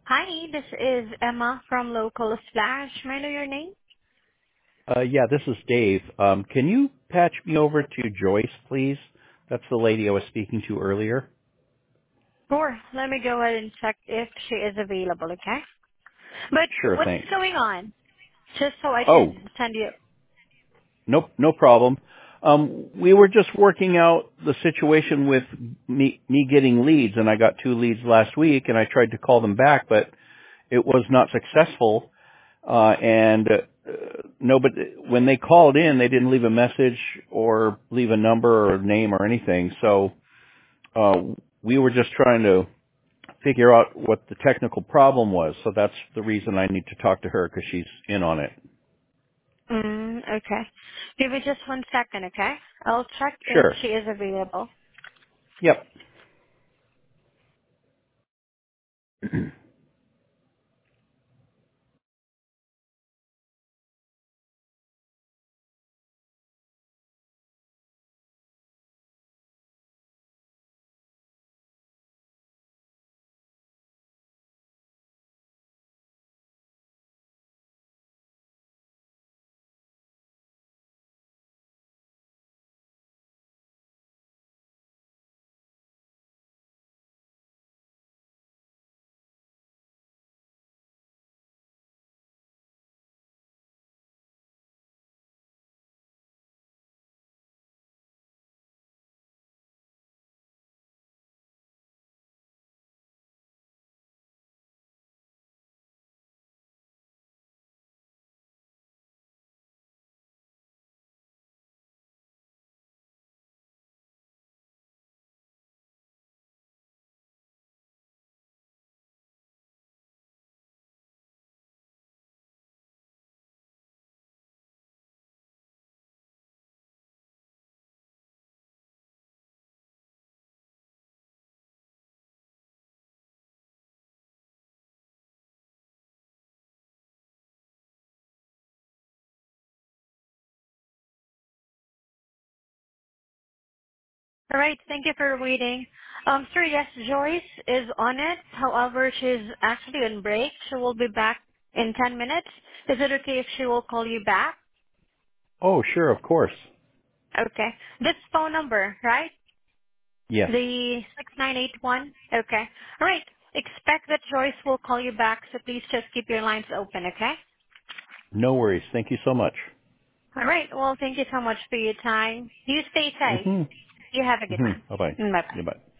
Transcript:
Hi, this is Emma from Local Splash. May I know your name? Yeah, this is Dave. Can you patch me over to Joyce, please? That's the lady I was speaking to earlier. Sure. Let me go ahead and check if she is available, okay? But Sure, what's thanks. going on? Just so I Oh, can send you. nope, no problem. We were just working out the situation with me getting leads, and I got 2 leads last week, and I tried to call them back, but it was not successful. And nobody, when they called in, they didn't leave a message or leave a number or name or anything. So uh, we were just trying to figure out what the technical problem was. So that's the reason I need to talk to her because she's in on it. Okay. Give me just 1 second, okay? I'll check if Sure. she is available. Yep. All right. Thank you for waiting. Sir, yes, Joyce is on it. However, she's actually on break. She will be back in 10 minutes. Is it okay if she will call you back? Oh, sure, of course. Okay. This phone number, right? Yes. The 6981? Okay. All right. Expect that Joyce will call you back, so please just keep your lines open, okay? No worries. Thank you so much. All right. Well, thank you so much for your time. You stay safe. Mhm. You have a good Mhm. one. Bye bye. Bye-bye. Goodbye.